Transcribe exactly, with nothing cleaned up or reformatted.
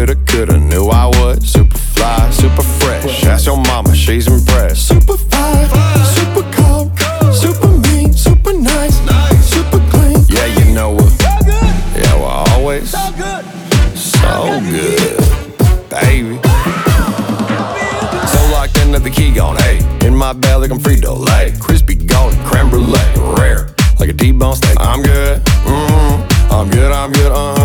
shoulda, coulda, knew I would. Super fly, super fresh. Ask your mama, she's impressed. Super fine, super cold, super mean, super nice, super clean. Yeah, you know what? Yeah, we're always so good, so good, baby. So locked into the key gone, hey. In my bag like I'm Frito-Lay. Crispy golden creme brulee, rare like a T-bone steak. I'm good, mm-hmm. I'm good, I'm good, uh-huh.